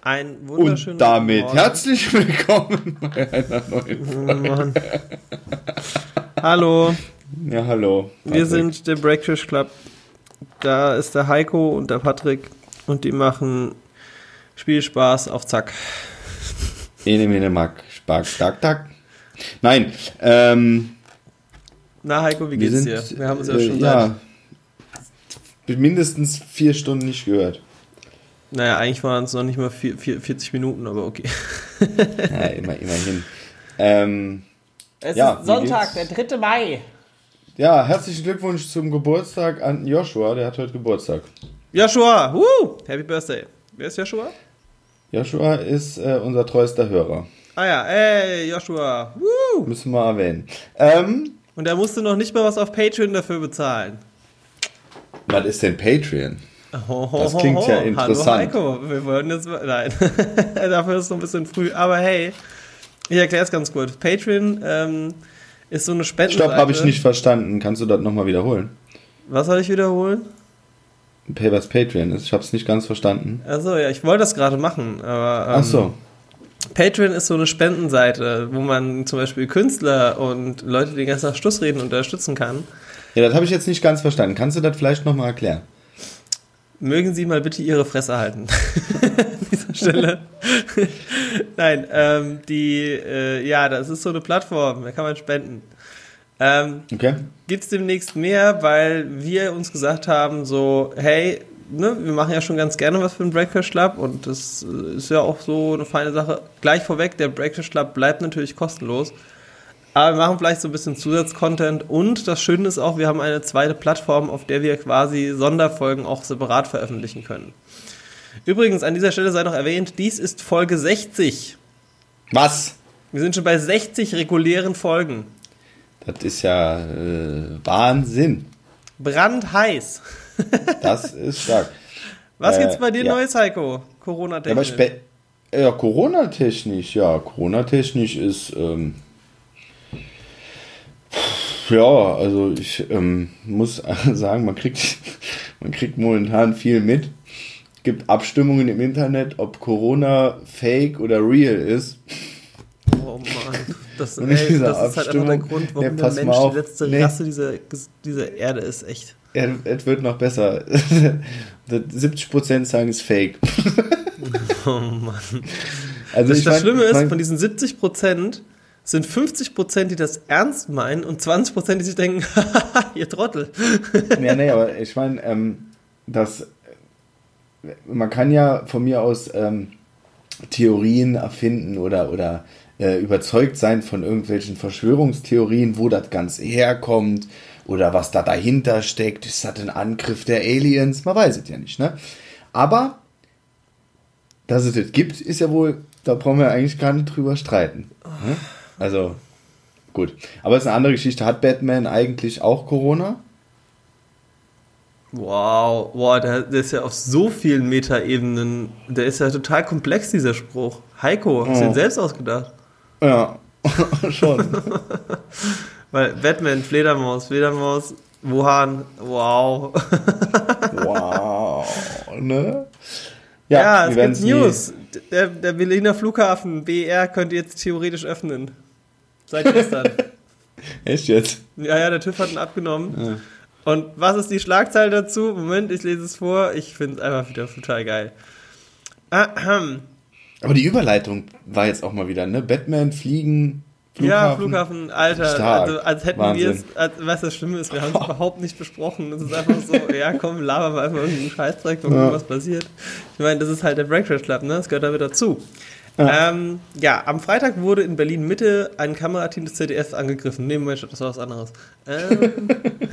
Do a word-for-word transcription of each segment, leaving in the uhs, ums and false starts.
Ein wunderschönen Und damit Morgen. Herzlich willkommen bei einer neuen Folge. Oh, hallo. Ja, hallo. Patrick. Wir sind der Breakfast Club. Da ist der Heiko und der Patrick und die machen Spielspaß auf Zack. Ene, mene, mack, spark, tak, tak. Nein, ähm... Na Heiko, wie geht's wir sind, dir? Wir haben uns ja schon äh, ja, seit... mindestens vier Stunden nicht gehört. Naja, eigentlich waren es noch nicht mal vier, vier, vierzig Minuten, aber okay. Ja, immer, immerhin. Ähm, es ja, ist Sonntag, der dritte Mai. Ja, herzlichen Glückwunsch zum Geburtstag an Joshua, der hat heute Geburtstag. Joshua, woo! Happy Birthday. Wer ist Joshua? Joshua ist äh, unser treuester Hörer. Ah ja, ey, Joshua, woo! Müssen wir erwähnen. Ähm, Und er musste noch nicht mal was auf Patreon dafür bezahlen. Was ist denn Patreon? Oh, oh, das klingt oh, ja interessant. Hallo Heiko, wir wollen jetzt... Nein, dafür ist es noch ein bisschen früh. Aber hey, ich erkläre es ganz kurz. Patreon ähm, ist so eine Spendenseite. Stopp, habe ich nicht verstanden. Kannst du das nochmal wiederholen? Was soll ich wiederholen? Was Patreon ist. Ich habe es nicht ganz verstanden. Achso, ja, ich wollte das gerade machen. Aber, ähm, Ach so. Patreon ist so eine Spendenseite, wo man zum Beispiel Künstler und Leute, die den ganzen Tag Schluss reden, unterstützen kann. Ja, das habe ich jetzt nicht ganz verstanden. Kannst du das vielleicht nochmal erklären? Mögen Sie mal bitte Ihre Fresse halten. An dieser Stelle. Nein, ähm, die, äh, ja, das ist so eine Plattform, da kann man spenden. Ähm, okay. Gibt es demnächst mehr, weil wir uns gesagt haben, so, hey, ne, wir machen ja schon ganz gerne was für den Breakfast Club und das ist ja auch so eine feine Sache. Gleich vorweg, der Breakfast Club bleibt natürlich kostenlos. Aber wir machen vielleicht so ein bisschen Zusatzcontent und das Schöne ist auch, wir haben eine zweite Plattform, auf der wir quasi Sonderfolgen auch separat veröffentlichen können. Übrigens, an dieser Stelle sei noch erwähnt, dies ist Folge sechzig. Was? Wir sind schon bei sechzig regulären Folgen. Das ist ja äh, Wahnsinn. Brandheiß. Das ist stark. Was äh, gibt's bei dir ja. Neues, Heiko? Corona-technisch. Ja, spe- ja, Corona-technisch, ja. Corona-technisch ist... Ähm Ja, also ich ähm, muss sagen, man kriegt, man kriegt momentan viel mit. Es gibt Abstimmungen im Internet, ob Corona fake oder real ist. Oh Mann, das, Und ey, diese das ist halt einfach der Abstimmung, Grund, warum nee, der pass Mensch mal auf. die letzte Nee. Rasse dieser, dieser Erde ist, echt. Ja, es wird noch besser. siebzig Prozent sagen, es ist fake. Oh Mann. Also das ich das mein, Schlimme ist, mein, von diesen siebzig Prozent sind fünfzig Prozent, die das ernst meinen und zwanzig Prozent, die sich denken, haha, ihr Trottel. Ja, nee, aber ich meine, ähm, das, man kann ja von mir aus ähm, Theorien erfinden oder, oder äh, überzeugt sein von irgendwelchen Verschwörungstheorien, wo das Ganze herkommt oder was da dahinter steckt. Ist das ein Angriff der Aliens? Man weiß es ja nicht, ne? Aber, dass es das gibt, ist ja wohl, da brauchen wir eigentlich gar nicht drüber streiten. Ne? Also, gut. Aber es ist eine andere Geschichte. Hat Batman eigentlich auch Corona? Wow, wow, der, der ist ja auf so vielen Metaebenen, der ist ja total komplex, dieser Spruch. Heiko, hast du Oh. ihn selbst ausgedacht? Ja, schon. Weil Batman, Fledermaus, Fledermaus, Wuhan, wow. Wow, ne? Ja, wir es werden gibt News. Der, der Berliner Flughafen, B R, könnte jetzt theoretisch öffnen. Seit gestern. Echt jetzt? Ja, ja, der TÜV hat ihn abgenommen. Ja. Und was ist die Schlagzeile dazu? Moment, ich lese es vor. Ich finde es einfach wieder total geil. Ahem. Aber die Überleitung war jetzt auch mal wieder, ne? Batman, Fliegen, Flughafen. Ja, Flughafen, Alter. Stark. Also, als hätten Wahnsinn. wir es, als, was das Schlimme ist, wir haben es überhaupt nicht besprochen. Es ist einfach so, ja komm, labern wir einfach irgendeinen Scheißdreck, wo Ja. irgendwas passiert. Ich meine, das ist halt der Breakfast Club, ne? Das gehört damit dazu. Ja. Ähm, ja, am Freitag wurde in Berlin-Mitte ein Kamerateam des Z D F angegriffen. Nee, Moment, das war was anderes. Ähm,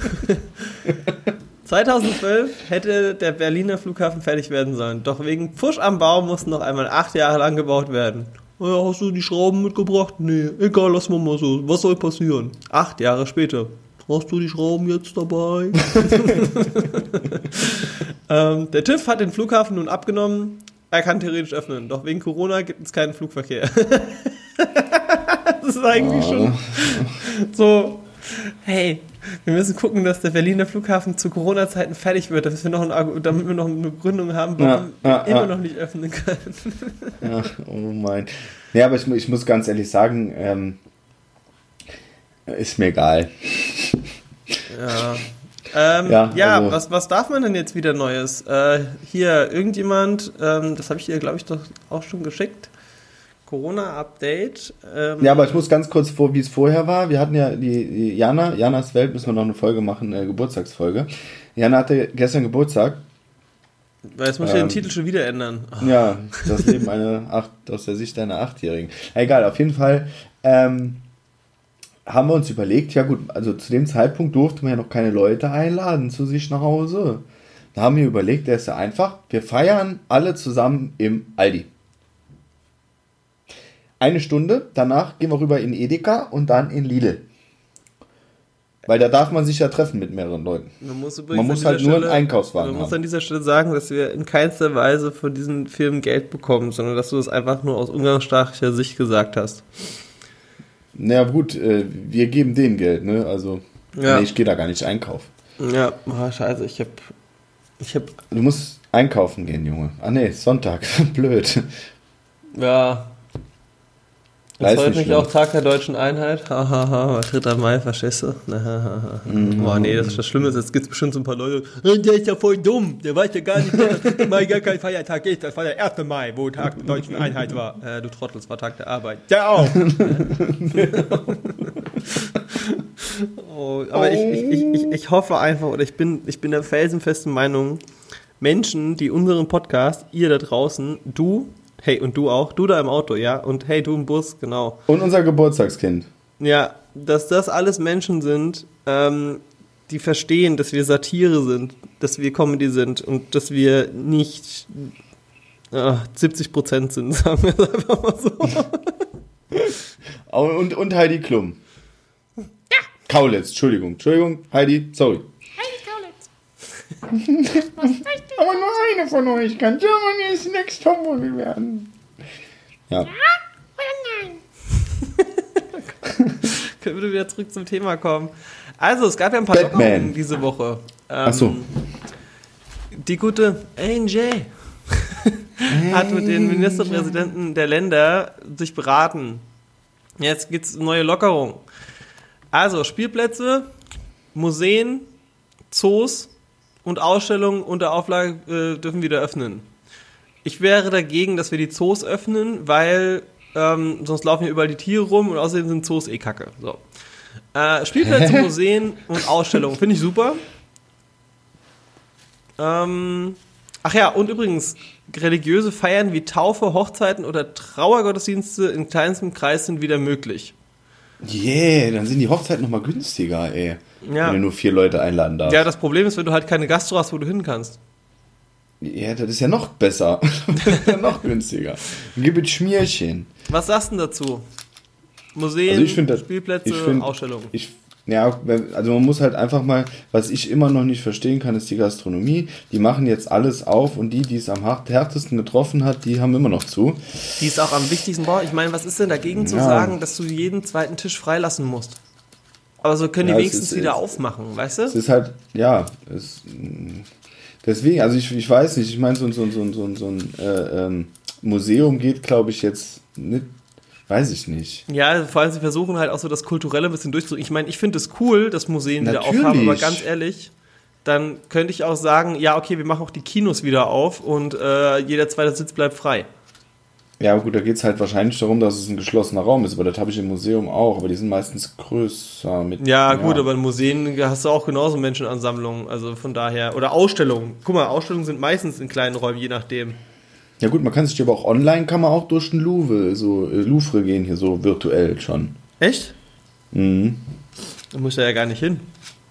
zweitausendzwölf hätte der Berliner Flughafen fertig werden sollen. Doch wegen Pfusch am Bau mussten noch einmal acht Jahre lang gebaut werden. Ja, hast du die Schrauben mitgebracht? Nee, egal, lass mal mal so. Was soll passieren? Acht Jahre später. Hast du die Schrauben jetzt dabei? ähm, der TÜV hat den Flughafen nun abgenommen. Er kann theoretisch öffnen, doch wegen Corona gibt es keinen Flugverkehr. Das ist eigentlich schon so, hey, Wir müssen gucken, dass der Berliner Flughafen zu Corona-Zeiten fertig wird, damit wir noch, ein, damit wir noch eine Gründung haben, warum ja, ja, wir immer ja. noch nicht öffnen können. Ja, oh mein. Ja, aber ich, ich muss ganz ehrlich sagen, ähm, ist mir egal. Ja. Ähm, ja, ja also. was, was darf man denn jetzt wieder Neues? Äh, hier, irgendjemand, ähm, das habe ich dir, glaube ich, doch auch schon geschickt. Corona-Update. Ähm, ja, aber ich muss ganz kurz vor, wie es vorher war. Wir hatten ja die, die Jana, Janas Welt, müssen wir noch eine Folge machen, eine Geburtstagsfolge. Jana hatte gestern Geburtstag. Weil jetzt muss ich ähm, den Titel schon wieder ändern. Oh. Ja, das Leben eine Acht, aus der Sicht einer Achtjährigen. Egal, auf jeden Fall ähm, haben wir uns überlegt, ja gut, also zu dem Zeitpunkt durfte man ja noch keine Leute einladen zu sich nach Hause. Da haben wir überlegt, der ist ja einfach, wir feiern alle zusammen im Aldi. Eine Stunde, danach gehen wir rüber in Edeka und dann in Lidl. Weil da darf man sich ja treffen mit mehreren Leuten. Man muss, man muss halt Stelle, nur einen Einkaufswagen man haben. muss an dieser Stelle sagen, dass wir in keinster Weise von diesen Firmen Geld bekommen, sondern dass du das einfach nur aus umgangssprachlicher Sicht gesagt hast. Na gut, äh, wir geben denen Geld, ne? Also, ja. nee, ich gehe da gar nicht einkaufen. Ja, oh, scheiße, ich hab, ich hab... Du musst einkaufen gehen, Junge. Ah ne, Sonntag, blöd. Ja... Ist heute nicht auch Tag der Deutschen Einheit? Hahaha, ha, ha. dritter Mai, verstehst du? Mhm. Boah, nee, das ist das Schlimme. Jetzt gibt es bestimmt so ein paar Leute, der ist ja voll dumm, der weiß ja gar nicht, dass der dritte Mai gar kein Feiertag ist. Das war der erste Mai, wo Tag der Deutschen Einheit war. Äh, du Trottel, es war Tag der Arbeit. Der auch! oh, aber ich, ich, ich, ich, ich hoffe einfach, oder ich bin, ich bin der felsenfesten Meinung, Menschen, die unseren Podcast, ihr da draußen, du, hey, und du auch, du da im Auto, ja, und hey, du im Bus, genau. Und unser Geburtstagskind. Ja, dass das alles Menschen sind, ähm, die verstehen, dass wir Satire sind, dass wir Comedy sind und dass wir nicht äh, siebzig Prozent sind, sagen wir es einfach mal so. und, und Heidi Klum. Ja. Kaulitz, Entschuldigung, Entschuldigung, Heidi, sorry. Heidi Kaulitz. Aber nur eine von euch kann Germany's Next Topmodel werden. Ja. Ja oder nein? Können wir wieder zurück zum Thema kommen. Also, es gab ja ein paar Lockerungen diese Woche. Ähm, Ach so. Die gute A N J hat mit den Ministerpräsidenten der Länder sich beraten. Jetzt gibt es neue Lockerungen. Also, Spielplätze, Museen, Zoos und Ausstellungen unter Auflage äh, dürfen wieder öffnen. Ich wäre dagegen, dass wir die Zoos öffnen, weil ähm, sonst laufen hier überall die Tiere rum und außerdem sind Zoos eh kacke. So. Äh, Spielplätze, Museen und Ausstellungen finde ich super. Ähm, ach ja, und übrigens, religiöse Feiern wie Taufe, Hochzeiten oder Trauergottesdienste in kleinstem Kreis sind wieder möglich. Yeah, dann sind die Hochzeiten nochmal günstiger, ey. Ja. Wenn du nur vier Leute einladen darfst. Ja, das Problem ist, wenn du halt keine Gastro hast, wo du hin kannst. Ja, das ist ja noch besser. Das ist ja noch günstiger. Gib es Schmierchen. Was sagst du denn dazu? Museen, also ich find, das, Spielplätze, ich find, Ausstellungen. Ich, ja, also man muss halt einfach mal, was ich immer noch nicht verstehen kann, ist die Gastronomie. Die machen jetzt alles auf und die, die es am härtesten getroffen hat, die haben immer noch zu. Die ist auch am wichtigsten. Boah, ich meine, was ist denn dagegen zu ja. sagen, dass du jeden zweiten Tisch freilassen musst? Aber so können die ja, wenigstens ist, wieder ist, aufmachen, weißt du? Es ist halt, ja, es, deswegen, also ich, ich weiß nicht, ich meine, so, so, so, so, so ein äh, ähm, Museum geht, glaube ich, jetzt nicht. Weiß ich nicht. Ja, vor allem sie versuchen halt auch so das Kulturelle ein bisschen durchzudrücken. Ich meine, ich finde es cool, dass Museen wieder aufhaben, aber ganz ehrlich, dann könnte ich auch sagen, ja, okay, wir machen auch die Kinos wieder auf und äh, jeder zweite Sitz bleibt frei. Ja, gut, da geht es halt wahrscheinlich darum, dass es ein geschlossener Raum ist, aber das habe ich im Museum auch, aber die sind meistens größer. Mit, ja, ja, gut, aber in Museen hast du auch genauso Menschenansammlungen, also von daher, oder Ausstellungen. Guck mal, Ausstellungen sind meistens in kleinen Räumen, je nachdem. Ja gut, man kann sich aber auch online, kann man auch durch den Louvre, so äh, Louvre gehen hier, so virtuell schon. Echt? Mhm. Da muss er ja gar nicht hin.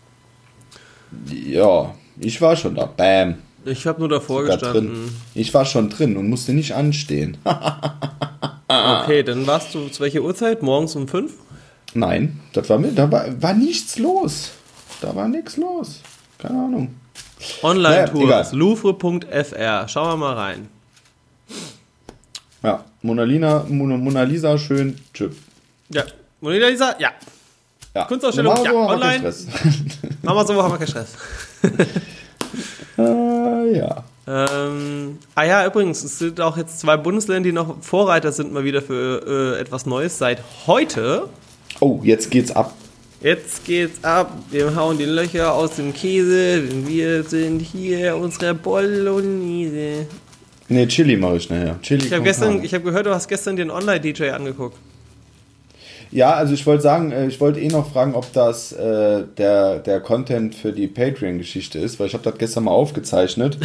Ja, ich war schon da. Bam. Ich habe nur davor Sogar gestanden. Drin. Ich war schon drin und musste nicht anstehen. Okay, dann warst du zu welcher Uhrzeit? Morgens um fünf? Nein, das war mit, da war, war nichts los. Da war nichts los. Keine Ahnung. Online-Tours, naja, louvre punkt f r. Schauen wir mal rein. Ja, Mona Lisa, Mona, Mona Lisa schön. Tschüss. Ja, Mona Lisa, ja. Ja. Kunstausstellung, ja, so online. Machen wir so, haben wir keinen Stress. äh, ja. Ähm, ah ja, übrigens, es sind auch jetzt zwei Bundesländer, die noch Vorreiter sind mal wieder für äh, etwas Neues seit heute. Oh, jetzt geht's ab. Jetzt geht's ab. Wir hauen die Löcher aus dem Käse. Wir sind hier unsere Bolognese. Ne, Chili mache ich nachher. Chili ich habe gestern, ich habe gehört, du hast gestern den Online-D J angeguckt. Ja, also ich wollte sagen, ich wollte eh noch fragen, ob das äh, der, der Content für die Patreon-Geschichte ist, weil ich habe das gestern mal aufgezeichnet.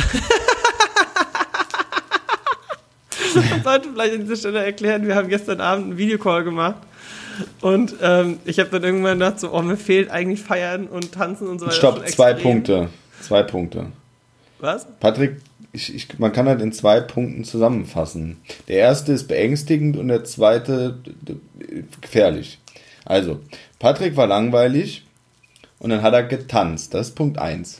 Ich sollte vielleicht an dieser Stelle erklären, wir haben gestern Abend einen Videocall gemacht und ähm, ich habe dann irgendwann gedacht, so, oh, mir fehlt eigentlich Feiern und Tanzen und so weiter. Stopp, zwei Punkte. Zwei Punkte. Was? Patrick, ich, ich, man kann halt in zwei Punkten zusammenfassen. Der erste ist beängstigend und der zweite gefährlich. Also, Patrick war langweilig und dann hat er getanzt. Das ist Punkt eins.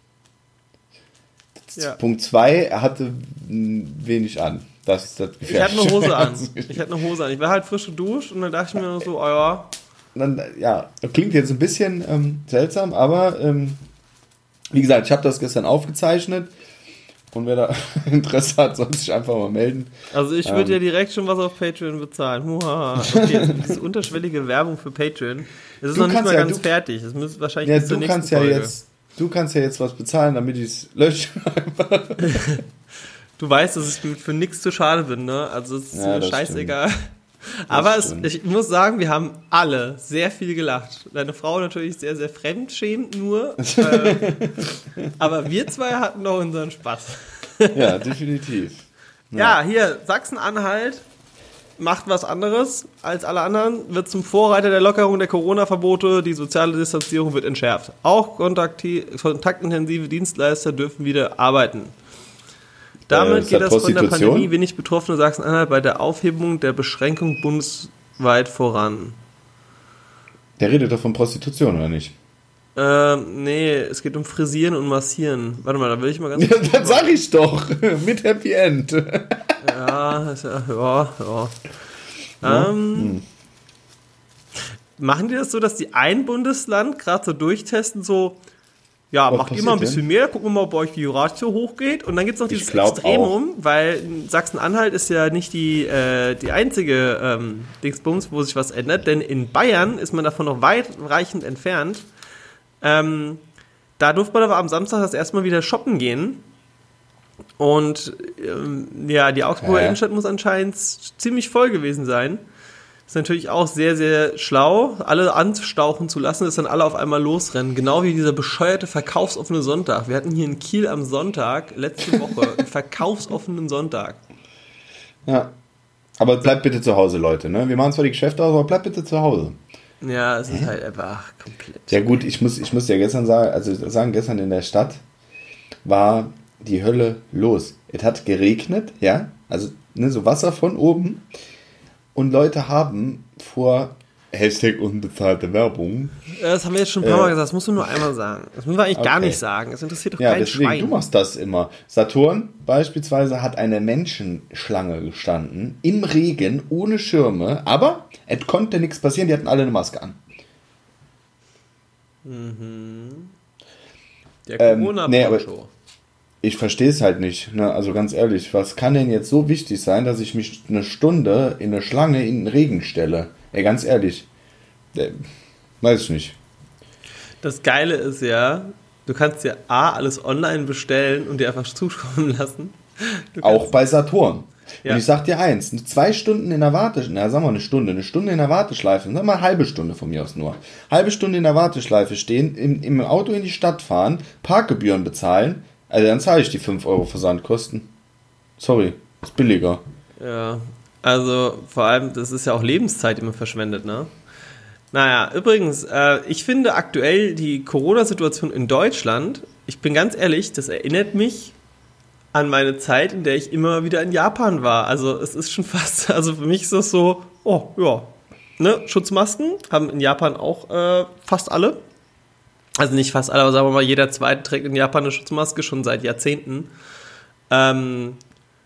Ja. Punkt zwei, er hatte wenig an. Das ist das Gefährliche. Ich hatte eine Hose an. Ich hatte eine Hose an. Ich war halt frisch geduscht und dann dachte ich mir so, oh ja. Dann, ja, klingt jetzt ein bisschen ähm, seltsam, aber ähm, wie gesagt, ich habe das gestern aufgezeichnet und wer da Interesse hat, soll sich einfach mal melden. Also ich würde ähm, ja direkt schon was auf Patreon bezahlen. Okay, diese unterschwellige Werbung für Patreon. Es ist noch nicht mal ja, ganz du, fertig. Das müsste wahrscheinlich ja, bis zur du nächsten kannst ja Folge. Jetzt, du kannst ja jetzt was bezahlen, damit ich es lösche. Du weißt, dass ich für nichts zu schade bin, ne? Also es ist ja, mir scheißegal. Stimmt. Aber es, ich muss sagen, wir haben alle sehr viel gelacht. Deine Frau natürlich sehr, sehr fremdschämend nur. ähm, aber wir zwei hatten noch unseren Spaß. Ja, definitiv. Ja, ja, hier, Sachsen-Anhalt macht was anderes als alle anderen, wird zum Vorreiter der Lockerung der Corona-Verbote, die soziale Distanzierung wird entschärft. Auch kontakti- kontaktintensive Dienstleister dürfen wieder arbeiten. Damit äh, geht das von der Pandemie wenig betroffene Sachsen-Anhalt bei der Aufhebung der Beschränkung bundesweit voran. Der redet doch von Prostitution, oder nicht? Ähm, nee, es geht um Frisieren und Massieren. Warte mal, da will ich mal ganz kurz... Ja, das sag ich doch! Mit Happy End. Ja, ja, ja. ja. ja. Ähm, hm. Machen die das so, dass die ein Bundesland gerade so durchtesten, so... Ja, was macht ihr mal ein bisschen denn? mehr, gucken wir mal, ob bei euch die Ratio hochgeht. Und dann gibt es noch dieses Extremum, auch. Weil Sachsen-Anhalt ist ja nicht die, äh, die einzige ähm, Dingsbums, wo sich was ändert. Denn in Bayern ist man davon noch weitreichend entfernt. Ähm, da durfte man aber am Samstag das erste Mal wieder shoppen gehen. Und ähm, ja, die Augsburger Hä? Innenstadt muss anscheinend ziemlich voll gewesen sein. Ist natürlich auch sehr, sehr schlau, alle anstauchen zu lassen, dass dann alle auf einmal losrennen. Genau wie dieser bescheuerte verkaufsoffene Sonntag. Wir hatten hier in Kiel am Sonntag, letzte Woche, einen verkaufsoffenen Sonntag. Ja, aber bleibt bitte zu Hause, Leute. Ne? Wir machen zwar die Geschäfte aus, aber bleibt bitte zu Hause. Ja, es ist Hä? halt einfach komplett... Ja gut, ich muss, ich muss ja gestern sagen, also sagen, gestern in der Stadt war die Hölle los. Es hat geregnet, ja, also ne, so Wasser von oben. Und Leute haben vor Hashtag unbezahlte Werbung. Das haben wir jetzt schon ein paar Mal äh, gesagt, das musst du nur einmal sagen. Das müssen wir eigentlich okay. gar nicht sagen. Das interessiert doch ja, kein deswegen, Schwein. Du machst das immer. Saturn beispielsweise hat eine Menschenschlange gestanden, im Regen, ohne Schirme, aber es konnte nichts passieren, die hatten alle eine Maske an. Mhm. Der Corona-Poncho. Ähm, nee, ich verstehe es halt nicht, ne? Also ganz ehrlich, was kann denn jetzt so wichtig sein, dass ich mich eine Stunde in eine Schlange in den Regen stelle? Ey, ganz ehrlich, äh, weiß ich nicht. Das Geile ist ja, du kannst ja A, alles online bestellen und dir einfach zukommen lassen. Auch bei Saturn. Ja. Und ich sag dir eins, zwei Stunden in der Warteschleife, na sagen wir eine Stunde, eine Stunde in der Warteschleife, sag mal eine halbe Stunde von mir aus nur, halbe Stunde in der Warteschleife stehen, im, im Auto in die Stadt fahren, Parkgebühren bezahlen, also dann zahle ich die fünf Euro Versandkosten. Sorry, ist billiger. Ja, also vor allem, das ist ja auch Lebenszeit, die man verschwendet, ne? Naja, übrigens, äh, ich finde aktuell die Corona-Situation in Deutschland, ich bin ganz ehrlich, das erinnert mich an meine Zeit, in der ich immer wieder in Japan war. Also es ist schon fast, also für mich ist das so, oh ja, ne, Schutzmasken haben in Japan auch äh, fast alle. Also nicht fast alle, aber sagen wir mal, jeder Zweite trägt in Japan eine Schutzmaske schon seit Jahrzehnten. Ähm,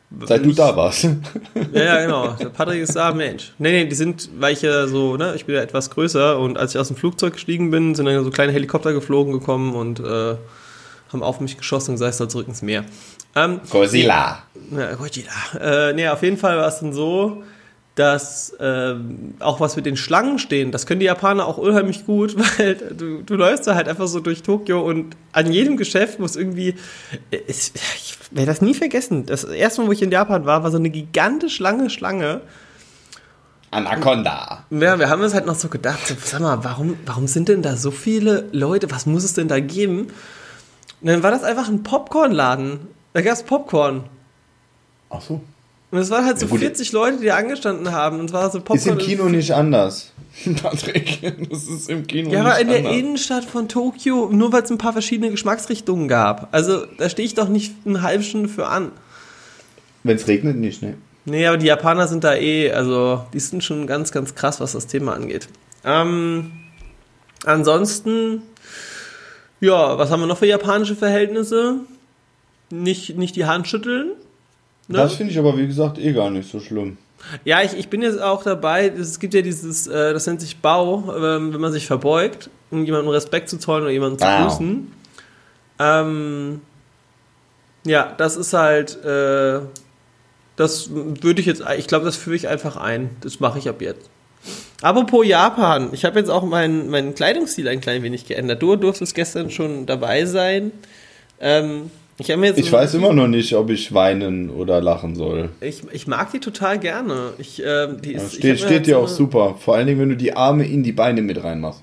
Seit du da warst. Ja, ja, genau. Der Patrick ist da, Mensch. Nee, nee, die sind, weil ich ja so, ne, ich bin ja etwas größer und als ich aus dem Flugzeug gestiegen bin, sind dann so kleine Helikopter geflogen gekommen und äh, haben auf mich geschossen und gesagt, ich soll zurück ins Meer. Ähm, Godzilla. Ja, Godzilla. Äh, nee, auf jeden Fall war es dann so, dass ähm, auch was mit den Schlangen stehen, das können die Japaner auch unheimlich gut, weil du, du läufst da halt einfach so durch Tokio und an jedem Geschäft muss irgendwie, ich, ich werde das nie vergessen, das erste Mal, wo ich in Japan war, war so eine gigantisch lange Schlange. Anaconda. Ja, wir haben uns halt noch so gedacht, so, sag mal, warum, warum sind denn da so viele Leute, was muss es denn da geben? Und dann war das einfach ein Popcornladen, da gab es Popcorn. Ach so. Und es waren halt so ja, gut. vierzig Leute, die da angestanden haben. Und es war so Popcorn. Ist im Kino nicht anders. Patrick, das ist im Kino ja, nicht anders. Ja, aber in der Innenstadt von Tokio, nur weil es ein paar verschiedene Geschmacksrichtungen gab. Also, da stehe ich doch nicht eine halbe Stunde für an. Wenn es regnet, nicht, ne? Nee, aber die Japaner sind da eh, also, die sind schon ganz, ganz krass, was das Thema angeht. Ähm, ansonsten, ja, was haben wir noch für japanische Verhältnisse? Nicht, nicht die Hand schütteln. Ne? Das finde ich aber, wie gesagt, eh gar nicht so schlimm. Ja, ich, ich bin jetzt auch dabei, es gibt ja dieses, äh, das nennt sich Bau, ähm, wenn man sich verbeugt, um jemandem Respekt zu zollen oder jemanden zu wow. grüßen. Ähm, ja, das ist halt, äh, das würde ich jetzt, ich glaube, das führe ich einfach ein. Das mache ich ab jetzt. Apropos Japan, ich habe jetzt auch meinen, meinen Kleidungsstil ein klein wenig geändert. Du durftest gestern schon dabei sein. Ähm, Ich, mir jetzt ich weiß immer noch nicht, ob ich weinen oder lachen soll. Ich, ich mag die total gerne. Ich, äh, die ist, ja, steht ich steht dir so auch super. Vor allen Dingen, wenn du die Arme in die Beine mit reinmachst.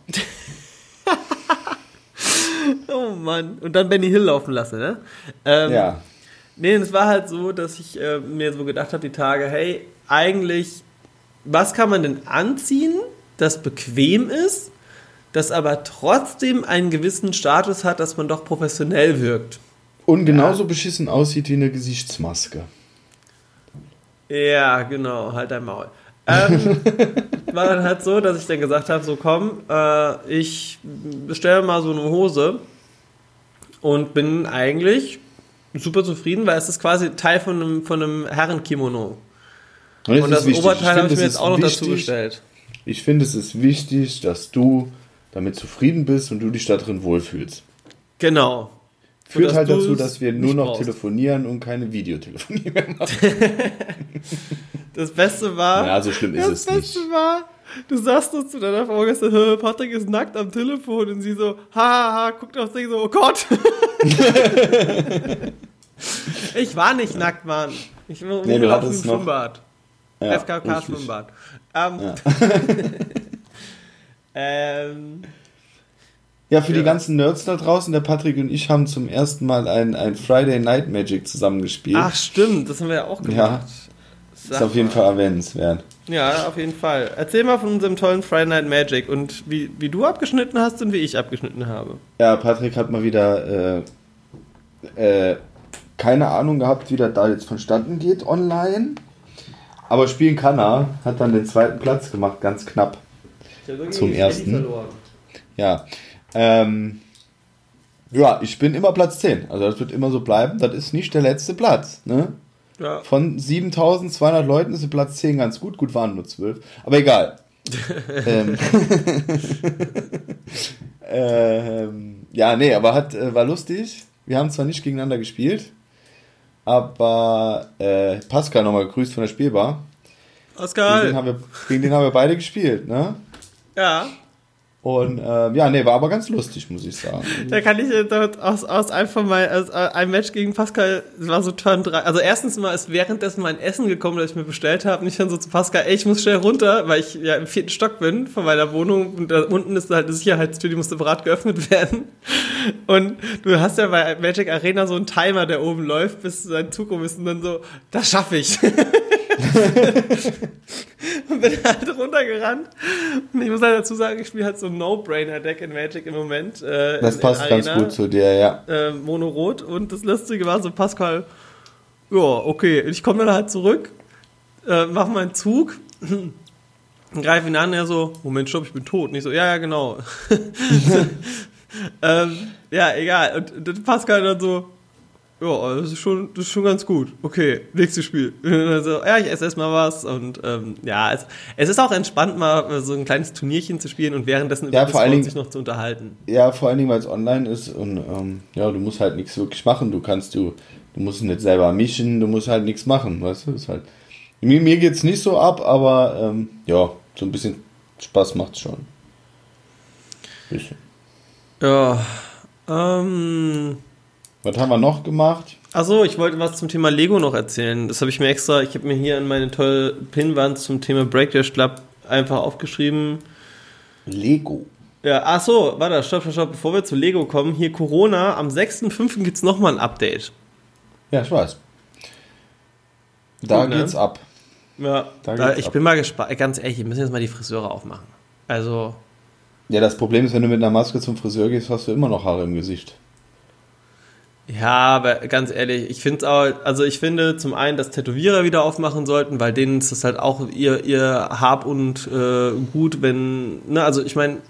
Oh Mann. Und dann Benny Hill laufen lassen, ne? Ähm, ja. Nee, es war halt so, dass ich äh, mir so gedacht habe, die Tage, hey, eigentlich, was kann man denn anziehen, das bequem ist, das aber trotzdem einen gewissen Status hat, dass man doch professionell wirkt. Und genauso ja. beschissen aussieht wie eine Gesichtsmaske. Ja, genau, halt dein Maul. Ähm, war dann halt so, dass ich dann gesagt habe, so komm, äh, ich bestelle mal so eine Hose und bin eigentlich super zufrieden, weil es ist quasi Teil von einem, von einem Herrenkimono. Und, und das Oberteil habe ich mir jetzt auch noch wichtig, dazu bestellt. Ich finde, es ist wichtig, dass du damit zufrieden bist und du dich da drin wohlfühlst. Genau. Führt halt dazu, dass wir nur noch brauchst. telefonieren und keine Videotelefonie mehr machen. Das Beste war... Ja, so schlimm ist es nicht. Das Beste war, du sagst nur zu deiner Frau gestern, Patrick ist nackt am Telefon und sie so, haha, guckt aufs Ding so, oh Gott. Ich war nicht nackt, Mann. Ich war nee, auf dem Schwimmbad. Ja, F K K-Schwimmbad. Ähm... Ja. ähm Ja, für ja. die ganzen Nerds da draußen, der Patrick und ich haben zum ersten Mal ein, ein Friday Night Magic zusammengespielt. Ach stimmt, das haben wir ja auch gemacht. Ja, ist auf jeden Fall erwähnenswert. Ja, auf jeden Fall. Erzähl mal von unserem tollen Friday Night Magic und wie, wie du abgeschnitten hast und wie ich abgeschnitten habe. Ja, Patrick hat mal wieder äh, äh, keine Ahnung gehabt, wie das da jetzt vonstatten geht online. Aber spielen kann er, hat dann den zweiten Platz gemacht, ganz knapp. Zum ersten. Verloren. Ja. Ähm, ja, ich bin immer Platz zehn. Also das wird immer so bleiben. Das ist nicht der letzte Platz. Ne? Ja. Von siebentausendzweihundert Leuten ist Platz zehn ganz gut. Gut, waren nur zwölf. Aber egal. ähm, ähm, ja, nee, aber hat, äh, war lustig. Wir haben zwar nicht gegeneinander gespielt, aber äh, Pascal nochmal gegrüßt von der Spielbar. Pascal! Gegen den haben wir, gegen den haben wir beide gespielt, ne? Ja. Und ähm, ja, nee, war aber ganz lustig, muss ich sagen. Da kann ich dort aus, aus einfach mal aus, ein Match gegen Pascal, das war so Turn drei. Also erstens mal ist währenddessen mein Essen gekommen, das ich mir bestellt habe. Und ich dann so zu Pascal, ey, ich muss schnell runter, weil ich ja im vierten Stock bin von meiner Wohnung. Und da unten ist halt eine Sicherheitstür, die muss separat geöffnet werden. Und du hast ja bei Magic Arena so einen Timer, der oben läuft, bis dein Zug rum ist. Und dann so, das schaffe ich. Und bin halt runtergerannt. Und ich muss halt dazu sagen, ich spiele halt so ein No-Brainer-Deck in Magic im Moment. Äh, das in, passt in ganz Arena, gut zu dir, ja. Äh, Mono-Rot. Und das Lustige war so, Pascal, ja, okay. Ich komme dann halt zurück, äh, mache meinen Zug, greife ihn an, er so, Moment, stopp, ich bin tot. Und ich so, ja, ja, genau. ähm, ja, egal. Und, und Pascal dann so, ja, das ist schon, das ist schon ganz gut. Okay, nächstes Spiel. Also, ja, ich esse erstmal was und ähm, ja, es, es ist auch entspannt, mal so ein kleines Turnierchen zu spielen und währenddessen Ja, über vor allen Discord Dingen- sich noch zu unterhalten. Ja, vor allen Dingen, weil es online ist und ähm, ja, du musst halt nichts wirklich machen. Du kannst, du, du musst nicht selber mischen, du musst halt nichts machen, weißt du? Ist halt, mir, mir geht's nicht so ab, aber ähm, ja, so ein bisschen Spaß macht's schon. Bisschen. Ja, ähm... Was haben wir noch gemacht? Achso, ich wollte was zum Thema Lego noch erzählen. Das habe ich mir extra, ich habe mir hier an meine tolle Pinnwand zum Thema Breakdash Club einfach aufgeschrieben. Lego. Ja, achso, warte, stopp, stopp, stopp, bevor wir zu Lego kommen, hier Corona, am sechsten fünften gibt es nochmal ein Update. Ja, ich weiß. Da Gut, ne? geht's ab. Ja, Da da, geht's ich ab. bin mal gespannt, ganz ehrlich, wir müssen jetzt mal die Friseure aufmachen. Also, Ja, das Problem ist, wenn du mit einer Maske zum Friseur gehst, hast du immer noch Haare im Gesicht. ja, aber ganz ehrlich, ich finde auch, also ich finde zum einen, dass Tätowierer wieder aufmachen sollten, weil denen ist das halt auch ihr, ihr Hab und äh, Gut, wenn, ne, also ich meine,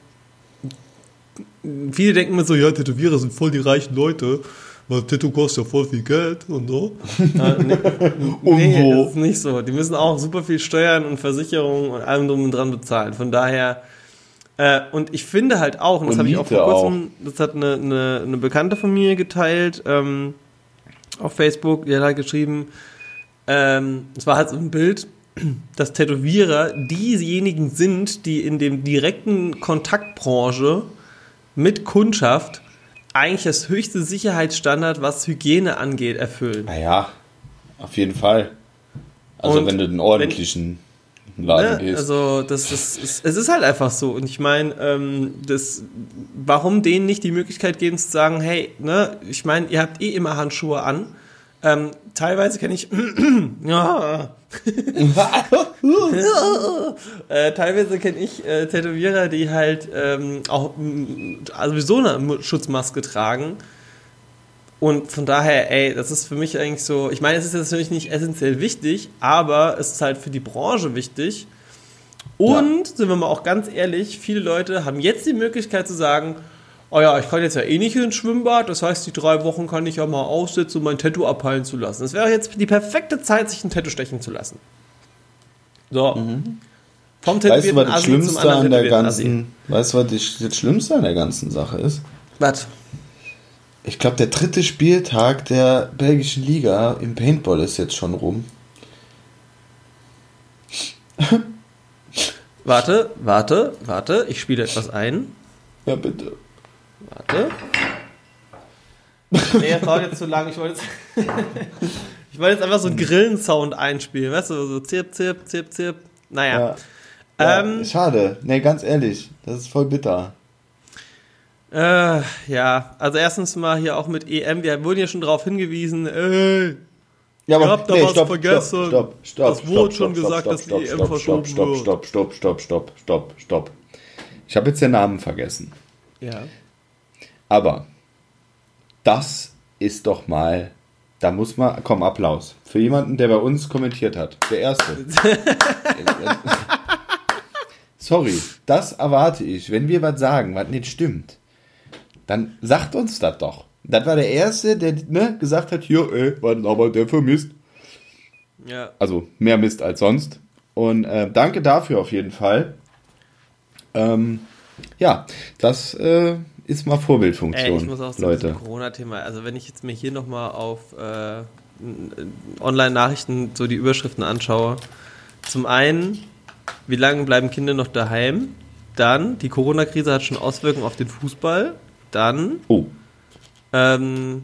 viele denken mir so, ja, Tätowierer sind voll die reichen Leute, weil Tattoo kostet ja voll viel Geld und so. äh, nee, nee, das ist nicht so. Die müssen auch super viel Steuern und Versicherungen und allem drum und dran bezahlen. Von daher, äh, und ich finde halt auch, und das Und habe ich auch vor Miete kurzem, das hat eine, eine, eine Bekannte von mir geteilt, ähm, auf Facebook, die hat halt geschrieben, ähm, es war halt so ein Bild, dass Tätowierer diejenigen sind, die in dem direkten Kontaktbranche mit Kundschaft eigentlich das höchste Sicherheitsstandard, was Hygiene angeht, erfüllen. Naja, auf jeden Fall. Also Und wenn du den ordentlichen Laden Ne? gehst. Also das, das ist, es ist halt einfach so. Und ich meine, ähm, das, warum denen nicht die Möglichkeit geben zu sagen, hey, ne, ich meine, ihr habt eh immer Handschuhe an. Ähm, teilweise kenne ich ja, äh, teilweise kenne ich äh, Tätowierer, die halt ähm, auch m, also sowieso eine Schutzmaske tragen. Und von daher, ey, das ist für mich eigentlich so, ich meine, es ist jetzt natürlich nicht essentiell wichtig, aber es ist halt für die Branche wichtig. Und, ja. Sind wir mal auch ganz ehrlich, viele Leute haben jetzt die Möglichkeit zu sagen, oh ja, ich kann jetzt ja eh nicht ins Schwimmbad, das heißt, die drei Wochen kann ich ja mal aussetzen, um mein Tattoo abheilen zu lassen. Das wäre jetzt die perfekte Zeit, sich ein Tattoo stechen zu lassen. So. Mhm. Vom Weißt du, was das Assi Schlimmste an der ganzen, Assi. weißt du, was das, das Schlimmste an der ganzen Sache ist? Was? Ich glaube, der dritte Spieltag der belgischen Liga im Paintball ist jetzt schon rum. Warte, warte, warte, ich spiele etwas ein. Ja, bitte. Warte. Nee, das dauert jetzt zu lang. Ich wollte jetzt, ich wollte jetzt einfach so einen Grillensound einspielen. Weißt du, so zirp, zirp, zirp, zirp. Naja. Ja. Ähm, ja, schade. Nee, ganz ehrlich. Das ist voll bitter. Äh, ja, also erstens mal hier auch mit E M. Wir wurden ja schon darauf hingewiesen, ey, ja, aber, ihr habt da nee, was stopp, vergessen. Stopp, stopp, stopp, das wurde stopp, schon stopp, gesagt, stopp, dass die stopp, E M stopp, verschoben stopp, wird. stopp, stopp, stopp, stopp, stopp, stopp. Ich habe jetzt den Namen vergessen. Ja. Aber das ist doch mal, da muss man, komm, Applaus. Für jemanden, der bei uns kommentiert hat. Der Erste. Sorry, das erwarte ich. Wenn wir was sagen, was nicht stimmt, dann sagt uns das doch. Das war der Erste, der ne, gesagt hat, hier, ey, was aber der vermisst. Ja. Also mehr Mist als sonst. Und äh, danke dafür auf jeden Fall. Ähm, ja, das äh, ist mal Vorbildfunktion, Ey, ich muss auch so Leute. zum Corona-Thema, also wenn ich jetzt mir hier nochmal auf äh, Online-Nachrichten so die Überschriften anschaue, zum einen, wie lange bleiben Kinder noch daheim? Dann, die Corona-Krise hat schon Auswirkungen auf den Fußball. Dann, Oh. ähm,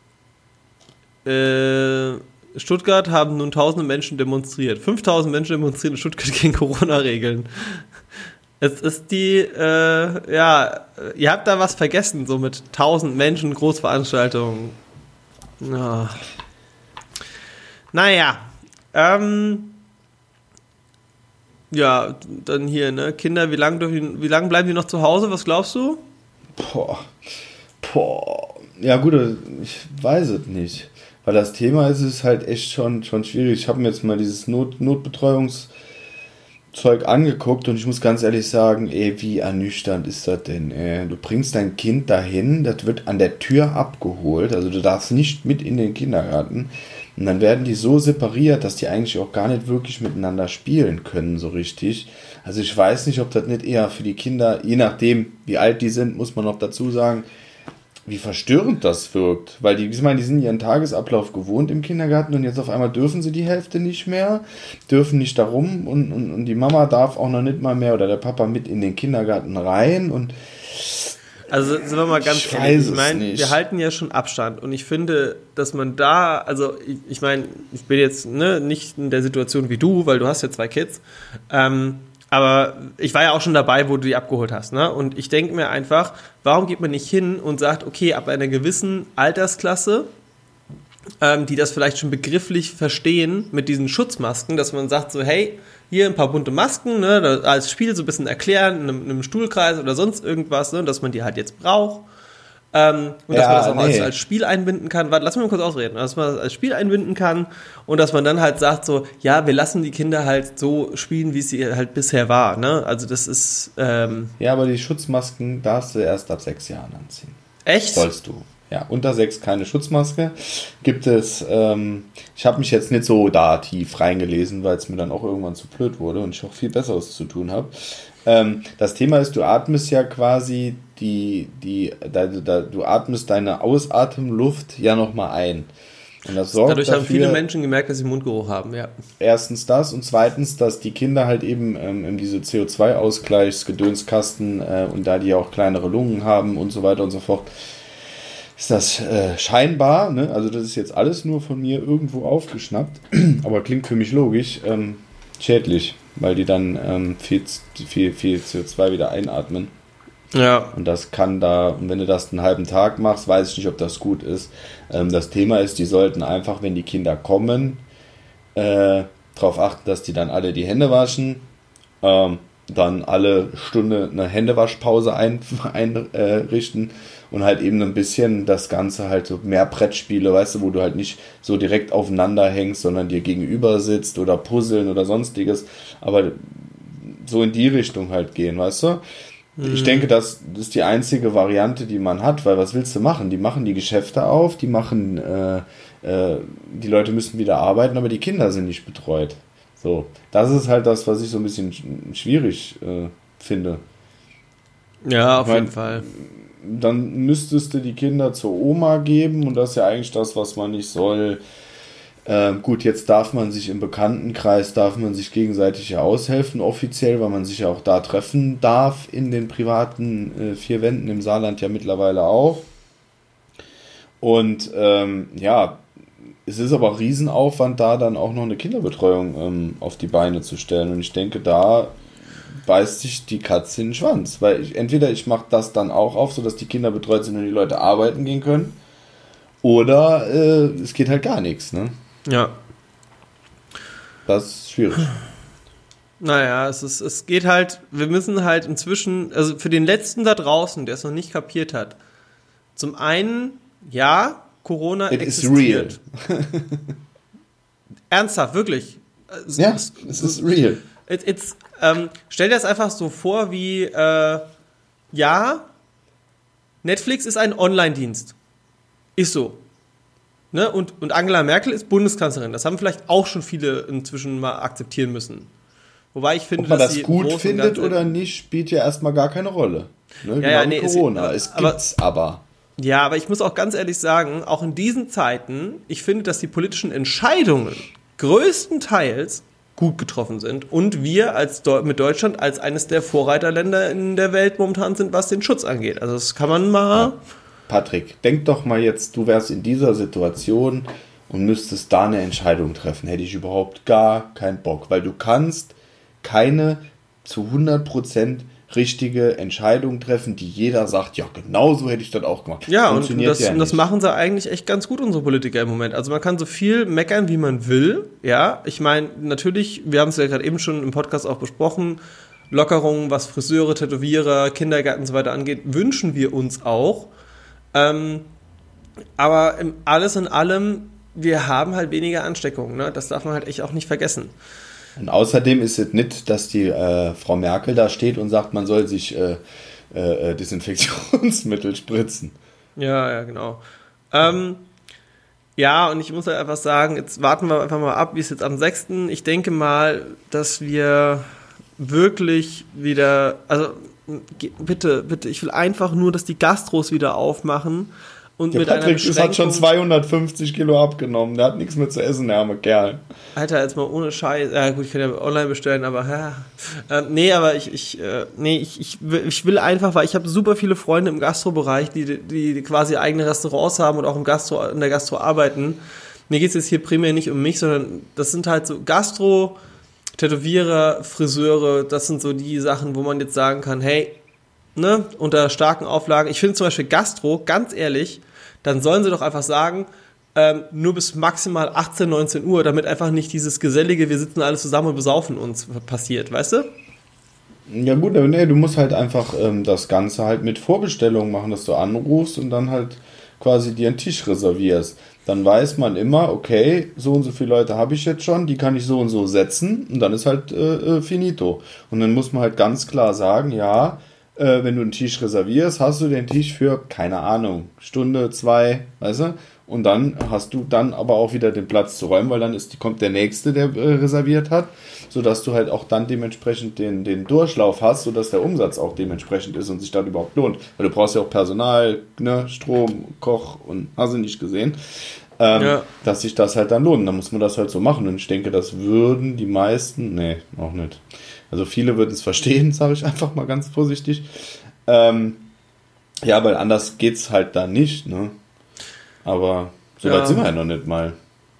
äh, Stuttgart haben nun tausende Menschen demonstriert. fünftausend Menschen demonstrieren in Stuttgart gegen Corona-Regeln. Es ist die, äh, ja, ihr habt da was vergessen, so mit tausend Menschen, Großveranstaltungen. Oh. Naja, ähm, ja, dann hier, ne, Kinder, wie lange dürfen, wie lange bleiben die noch zu Hause, was glaubst du? Boah. Boah. Ja gut, ich weiß es nicht. Weil das Thema ist, ist halt echt schon, schon schwierig. Ich habe mir jetzt mal dieses Not, Notbetreuungsding Zeug angeguckt und ich muss ganz ehrlich sagen, ey, wie ernüchternd ist das denn? Ey? Du bringst dein Kind dahin, das wird an der Tür abgeholt, also du darfst nicht mit in den Kindergarten und dann werden die so separiert, dass die eigentlich auch gar nicht wirklich miteinander spielen können, so richtig. Also ich weiß nicht, ob das nicht eher für die Kinder, je nachdem, wie alt die sind, muss man noch dazu sagen, wie verstörend das wirkt. Weil die, ich meine, die sind ihren Tagesablauf gewohnt im Kindergarten und jetzt auf einmal dürfen sie die Hälfte nicht mehr, dürfen nicht da rum und, und, und die Mama darf auch noch nicht mal mehr oder der Papa mit in den Kindergarten rein und also sind wir mal ganz ich ehrlich, ich meine, wir halten ja schon Abstand und ich finde, dass man da, also ich, ich meine, ich bin jetzt ne, nicht in der Situation wie du, weil du hast ja zwei Kids, ähm, aber ich war ja auch schon dabei, wo du die abgeholt hast, ne? Und ich denke mir einfach, warum geht man nicht hin und sagt, okay, ab einer gewissen Altersklasse, ähm, die das vielleicht schon begrifflich verstehen mit diesen Schutzmasken, dass man sagt so, hey, hier ein paar bunte Masken, ne, als Spiel so ein bisschen erklären, in einem, in einem Stuhlkreis oder sonst irgendwas, ne, dass man die halt jetzt braucht. Ähm, und ja, dass man das auch nee. als, als Spiel einbinden kann. Warte, lass mich mal kurz ausreden. Dass man das als Spiel einbinden kann und dass man dann halt sagt so, ja, wir lassen die Kinder halt so spielen, wie es sie halt bisher war. Ne? Also das ist... Ähm ja, aber die Schutzmasken darfst du erst ab sechs Jahren anziehen. Echt? Sollst du. Ja, unter sechs keine Schutzmaske. Gibt es, ähm, ich habe mich jetzt nicht so da tief reingelesen, weil es mir dann auch irgendwann zu blöd wurde und ich auch viel Besseres zu tun habe. Ähm, das Thema ist, du atmest ja quasi die, die, da, da, du atmest deine Ausatemluft ja nochmal ein. Und das sorgt Dadurch dafür, haben viele Menschen gemerkt, dass sie Mundgeruch haben, ja. Erstens das und zweitens, dass die Kinder halt eben ähm, diese C O zwei Ausgleichsgedönskasten äh, und da die auch kleinere Lungen haben und so weiter und so fort, ist das äh, scheinbar, ne? Also das ist jetzt alles nur von mir irgendwo aufgeschnappt, aber klingt für mich logisch, ähm, schädlich, weil die dann ähm, viel, viel, viel C O zwei wieder einatmen. Ja. Und das kann da, und wenn du das einen halben Tag machst, weiß ich nicht, ob das gut ist. Ähm, das Thema ist, die sollten einfach, wenn die Kinder kommen, äh, darauf achten, dass die dann alle die Hände waschen, ähm, dann alle Stunde eine Händewaschpause einrichten ein, äh, und halt eben ein bisschen das Ganze halt so mehr Brettspiele, weißt du, wo du halt nicht so direkt aufeinander hängst, sondern dir gegenüber sitzt oder puzzeln oder sonstiges, aber so in die Richtung halt gehen, weißt du? Ich denke, das ist die einzige Variante, die man hat, weil was willst du machen? Die machen die Geschäfte auf, die machen, äh, äh, die Leute müssen wieder arbeiten, aber die Kinder sind nicht betreut. So, das ist halt das, was ich so ein bisschen schwierig äh, finde. Ja, auf ich mein, jeden Fall. Dann müsstest du die Kinder zur Oma geben und das ist ja eigentlich das, was man nicht soll. Ähm, gut, jetzt darf man sich im Bekanntenkreis, darf man sich gegenseitig ja aushelfen offiziell, weil man sich ja auch da treffen darf in den privaten äh, vier Wänden, im Saarland ja mittlerweile auch. Und ähm, ja, es ist aber Riesenaufwand, da dann auch noch eine Kinderbetreuung ähm, auf die Beine zu stellen. Und ich denke, da beißt sich die Katze in den Schwanz. Weil ich, entweder ich mache das dann auch auf, sodass die Kinder betreut sind und die Leute arbeiten gehen können, oder äh, es geht halt gar nichts, ne? Ja. Das ist schwierig. Naja, es ist, es geht halt, wir müssen halt inzwischen, also für den Letzten da draußen, der es noch nicht kapiert hat, zum einen, ja, Corona It existiert. is real. Ernsthaft, wirklich. Es, ja, es, es ist real. It, it's, ähm, stell dir das einfach so vor wie, äh, ja, Netflix ist ein Online-Dienst. Ist so. Ne? Und, und Angela Merkel ist Bundeskanzlerin. Das haben vielleicht auch schon viele inzwischen mal akzeptieren müssen. Wobei ich finde, ob man dass das gut findet oder nicht, spielt ja erstmal gar keine Rolle. Ne? Ja, genau ja, nee, Corona. Es, es gibt's aber, aber. Ja, aber ich muss auch ganz ehrlich sagen, auch in diesen Zeiten, ich finde, dass die politischen Entscheidungen größtenteils gut getroffen sind und wir als Deu- mit Deutschland als eines der Vorreiterländer in der Welt momentan sind, was den Schutz angeht. Also das kann man mal... Ja. Patrick, denk doch mal jetzt, du wärst in dieser Situation und müsstest da eine Entscheidung treffen. Hätte ich überhaupt gar keinen Bock, weil du kannst keine zu hundert Prozent richtige Entscheidung treffen, die jeder sagt, ja, genau so hätte ich das auch gemacht. Ja, und das, ja und das machen sie eigentlich echt ganz gut, unsere Politiker im Moment. Also man kann so viel meckern, wie man will. Ja, ich meine, natürlich, wir haben es ja gerade eben schon im Podcast auch besprochen, Lockerungen, was Friseure, Tätowierer, Kindergärten und so weiter angeht, wünschen wir uns auch. Ähm, aber im, alles in allem, wir haben halt weniger Ansteckungen, ne? Das darf man halt echt auch nicht vergessen. Und außerdem ist es nicht, dass die äh, Frau Merkel da steht und sagt, man soll sich äh, äh, Desinfektionsmittel spritzen. Ja, ja, genau. Ähm, ja, und ich muss halt einfach sagen, jetzt warten wir einfach mal ab, wie es jetzt am sechsten Ich denke mal, dass wir wirklich wieder, also bitte, bitte, ich will einfach nur, dass die Gastros wieder aufmachen. Und der mit Patrick einer Beschränkung, hat schon zweihundertfünfzig Kilo abgenommen. Der hat nichts mehr zu essen, der arme Kerl. Alter, jetzt mal ohne Scheiß. Ja gut, ich kann ja online bestellen, aber ja. Äh, nee, aber ich, ich, äh, nee, ich, ich, ich will einfach, weil ich habe super viele Freunde im Gastrobereich, die, die, die quasi eigene Restaurants haben und auch im Gastro, in der Gastro arbeiten. Mir geht es jetzt hier primär nicht um mich, sondern das sind halt so Gastro, Tätowierer, Friseure, das sind so die Sachen, wo man jetzt sagen kann, hey, ne, unter starken Auflagen. Ich finde zum Beispiel Gastro, ganz ehrlich, dann sollen sie doch einfach sagen, ähm, nur bis maximal achtzehn, neunzehn Uhr, damit einfach nicht dieses gesellige, wir sitzen alle zusammen und besaufen uns passiert, weißt du? Ja gut, aber nee, du musst halt einfach ähm, das Ganze halt mit Vorbestellung machen, dass du anrufst und dann halt quasi dir einen Tisch reservierst. Dann weiß man immer, okay, so und so viele Leute habe ich jetzt schon, die kann ich so und so setzen und dann ist halt äh, äh, finito. Und dann muss man halt ganz klar sagen, ja, äh, wenn du einen Tisch reservierst, hast du den Tisch für, keine Ahnung, Stunde, zwei, weißt du? Und dann hast du dann aber auch wieder den Platz zu räumen, weil dann ist, kommt der Nächste, der äh, reserviert hat, sodass du halt auch dann dementsprechend den, den Durchlauf hast, sodass der Umsatz auch dementsprechend ist und sich dann überhaupt lohnt. Weil du brauchst ja auch Personal, ne, Strom, Koch und hast du nicht gesehen, ähm, ja. dass sich das halt dann lohnt. Dann muss man das halt so machen und ich denke, das würden die meisten, nee, auch nicht. Also viele würden es verstehen, sage ich einfach mal ganz vorsichtig. Ähm, ja, weil anders geht's halt dann nicht, ne? Aber so ja. weit sind wir ja noch nicht mal.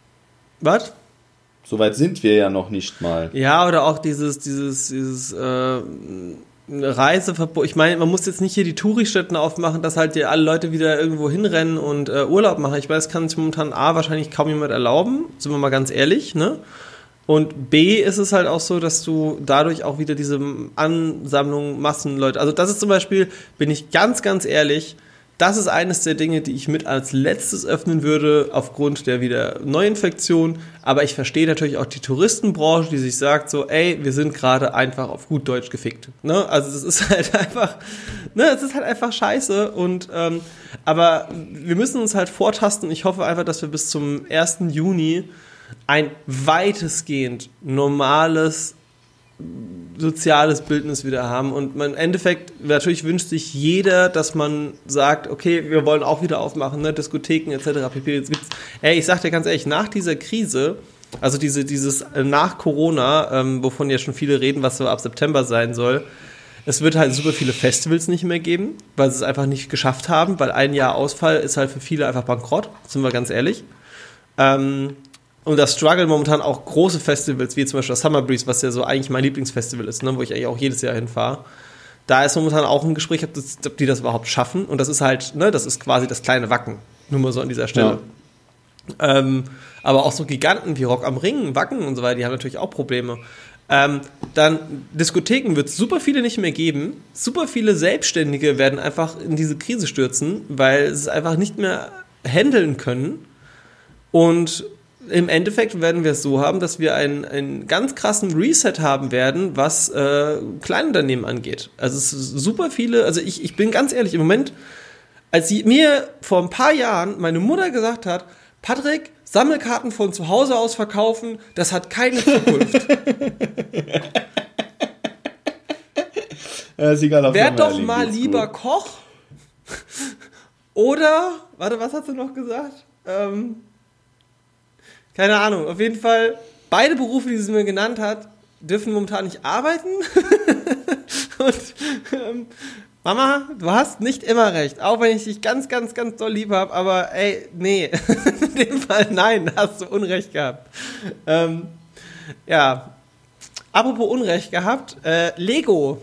Was? So weit sind wir ja noch nicht mal. Ja, oder auch dieses, dieses, dieses äh, Reiseverbot. Ich meine, man muss jetzt nicht hier die Touristätten aufmachen, dass halt hier alle Leute wieder irgendwo hinrennen und äh, Urlaub machen. Ich weiß, das kann sich momentan A, wahrscheinlich kaum jemand erlauben, sind wir mal ganz ehrlich, ne? Und B ist es halt auch so, dass du dadurch auch wieder diese Ansammlung, Massenleute, also das ist zum Beispiel, bin ich ganz, ganz ehrlich, das ist eines der Dinge, die ich mit als letztes öffnen würde, aufgrund der wieder Neuinfektion. Aber ich verstehe natürlich auch die Touristenbranche, die sich sagt so, ey, wir sind gerade einfach auf gut Deutsch gefickt. Ne? Also das ist halt einfach, ne, es ist halt einfach scheiße. Und ähm, aber wir müssen uns halt vortasten. Ich hoffe einfach, dass wir bis zum ersten Juni ein weitestgehend normales soziales Bildnis wieder haben und man, im Endeffekt, natürlich wünscht sich jeder, dass man sagt, okay, wir wollen auch wieder aufmachen, ne, Diskotheken et cetera pp. Jetzt gibt's, ey, ich sag dir ganz ehrlich, nach dieser Krise, also diese, dieses nach Corona, ähm, wovon ja schon viele reden, was so ab September sein soll, es wird halt super viele Festivals nicht mehr geben, weil sie es einfach nicht geschafft haben, weil ein Jahr Ausfall ist halt für viele einfach bankrott, sind wir ganz ehrlich. Ähm, Und das Struggle momentan auch große Festivals, wie zum Beispiel das Summer Breeze, was ja so eigentlich mein Lieblingsfestival ist, ne, wo ich eigentlich auch jedes Jahr hinfahre. Da ist momentan auch ein Gespräch, ob, das, ob die das überhaupt schaffen. Und das ist halt, ne, das ist quasi das kleine Wacken. Nur mal so an dieser Stelle. Ja. Ähm, aber auch so Giganten wie Rock am Ring, Wacken und so weiter, die haben natürlich auch Probleme. Ähm, dann Diskotheken wird es super viele nicht mehr geben. Super viele Selbstständige werden einfach in diese Krise stürzen, weil sie es einfach nicht mehr handeln können. Und im Endeffekt werden wir es so haben, dass wir einen, einen ganz krassen Reset haben werden, was äh, Kleinunternehmen angeht. Also es ist super viele, also ich, ich bin ganz ehrlich, im Moment, als sie mir vor ein paar Jahren meine Mutter gesagt hat, Patrick, Sammelkarten von zu Hause aus verkaufen, das hat keine Zukunft. Ja, ist egal, auf Werd doch mal lieber gut. Koch. Oder, warte, was hat sie noch gesagt? Ähm... Keine Ahnung, auf jeden Fall, beide Berufe, die sie mir genannt hat, dürfen momentan nicht arbeiten. Und ähm, Mama, du hast nicht immer recht, auch wenn ich dich ganz, ganz, ganz doll lieb habe, aber ey, nee, in dem Fall nein, hast du Unrecht gehabt. Ähm, ja, apropos Unrecht gehabt, äh, Lego.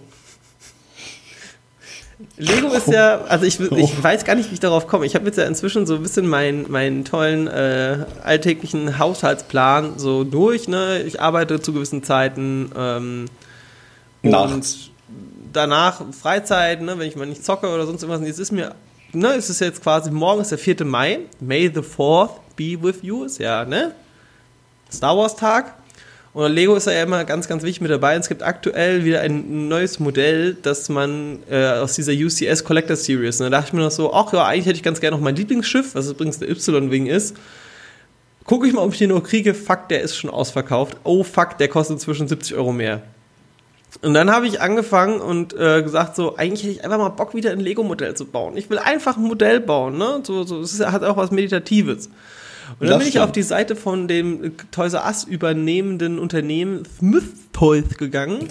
Lego ist ja, also ich, ich weiß gar nicht, wie ich darauf komme. Ich habe jetzt ja inzwischen so ein bisschen meinen, meinen tollen äh, alltäglichen Haushaltsplan so durch. Ne? Ich arbeite zu gewissen Zeiten ähm, und danach Freizeit, ne? Wenn ich mal nicht zocke oder sonst irgendwas. Und jetzt ist mir, ne, es ist jetzt quasi, morgen ist der vierte Mai. May the fourth be with you, ist ja, ne? Star Wars Tag. Und Lego ist ja immer ganz, ganz wichtig mit dabei. Und es gibt aktuell wieder ein neues Modell, das man äh, aus dieser U C S Collector Series. Und da dachte ich mir noch so, ach ja, eigentlich hätte ich ganz gerne noch mein Lieblingsschiff, was übrigens der Y-Wing ist. Gucke ich mal, ob ich den noch kriege. Fuck, der ist schon ausverkauft. Oh fuck, der kostet inzwischen siebzig Euro mehr. Und dann habe ich angefangen und äh, gesagt so, eigentlich hätte ich einfach mal Bock, wieder ein Lego-Modell zu bauen. Ich will einfach ein Modell bauen, ne? So, so, das hat auch was Meditatives. Und dann das bin ich stimmt. auf die Seite von dem Toys R Us übernehmenden Unternehmen Smith Toys gegangen.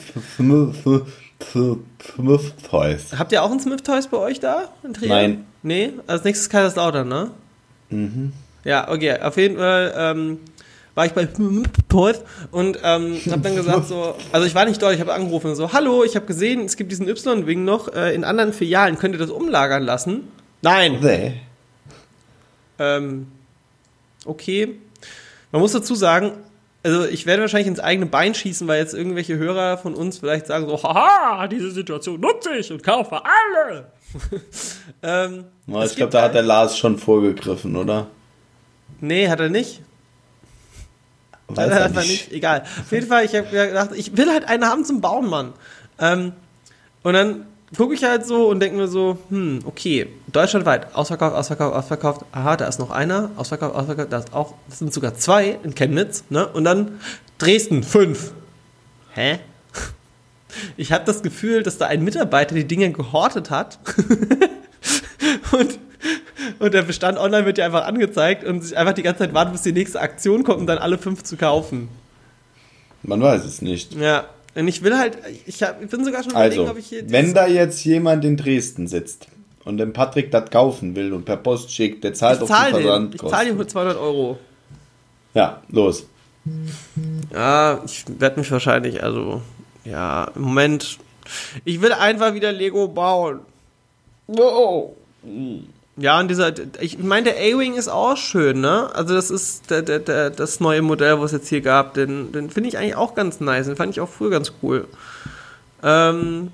Smith Toys. Habt ihr auch ein Smith Toys bei euch da? Nein. Nee? Als nächstes Kaiserslautern, ne? Mhm. Ja, okay. Auf jeden Fall ähm, war ich bei Smith Toys und ähm, hab dann gesagt so, also ich war nicht dort, ich habe angerufen und so, hallo, ich habe gesehen, es gibt diesen Y-Wing noch äh, in anderen Filialen, könnt ihr das umlagern lassen? Nein. Nee. Ähm, okay. Man muss dazu sagen, also ich werde wahrscheinlich ins eigene Bein schießen, weil jetzt irgendwelche Hörer von uns vielleicht sagen so, haha, diese Situation nutze ich und kaufe alle. ähm, oh, ich glaube, da hat der Lars schon vorgegriffen, oder? Nee, hat er nicht. Weiß er er nicht. nicht. Egal. Auf jeden Fall, ich habe gedacht, ich will halt einen haben zum Bauen, Mann. Ähm, und dann gucke ich halt so und denke mir so, hm, okay, deutschlandweit, ausverkauft, ausverkauft, ausverkauft, aha, da ist noch einer, ausverkauft, ausverkauft, da ist auch, das sind sogar zwei in Chemnitz, ne, und dann Dresden, fünf. Hä? Ich habe das Gefühl, dass da ein Mitarbeiter die Dinge gehortet hat und, und der Bestand online wird ja einfach angezeigt und sich einfach die ganze Zeit warten, bis die nächste Aktion kommt, um dann alle fünf zu kaufen. Man weiß es nicht. Ja. Und ich will halt, ich, hab, ich bin sogar schon also, überlegen, ob ich hier... wenn da jetzt jemand in Dresden sitzt und dem Patrick das kaufen will und per Post schickt, der zahlt auf die Versandkosten. Ich zahle dir zweihundert Euro. Ja, los. Ja, ich werde mich wahrscheinlich, also, ja, im Moment, ich will einfach wieder Lego bauen. Wow. Ja, und dieser, ich meine, der A-Wing ist auch schön, ne? Also das ist der, der, der, das neue Modell, was es jetzt hier gab, den, den finde ich eigentlich auch ganz nice, den fand ich auch früher ganz cool. Ähm,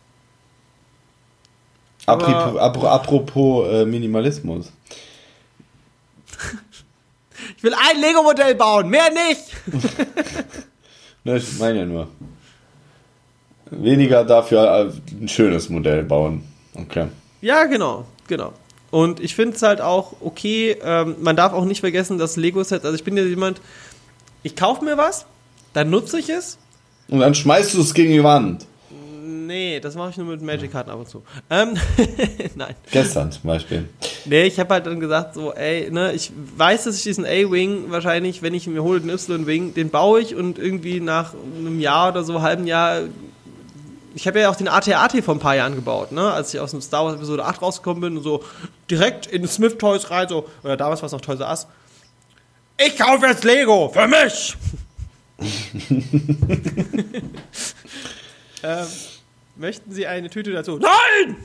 apropos apropos, apropos äh, Minimalismus. Ich will ein Lego-Modell bauen, mehr nicht! Ne, ich meine ja nur. Weniger dafür ein schönes Modell bauen. Okay. Ja, genau, genau. Und ich finde es halt auch okay, ähm, man darf auch nicht vergessen, dass Lego-Sets, also ich bin ja jemand, ich kaufe mir was, dann nutze ich es. Und dann schmeißt du es gegen die Wand. Nee, das mache ich nur mit Magic-Karten ab und zu. Ähm, nein. Gestern zum Beispiel. Nee, ich habe halt dann gesagt so, ey, ne, ich weiß, dass ich diesen A-Wing wahrscheinlich, wenn ich mir hole, den Y-Wing, den baue ich und irgendwie nach einem Jahr oder so, halben Jahr... Ich habe ja auch den A T A T vor ein paar Jahren gebaut, ne? Als ich aus dem Star Wars Episode acht rausgekommen bin und so direkt in Smith Toys rein, so, oder damals war es noch Toys R Us. Ich kaufe jetzt Lego für mich! ähm, möchten Sie eine Tüte dazu? Nein!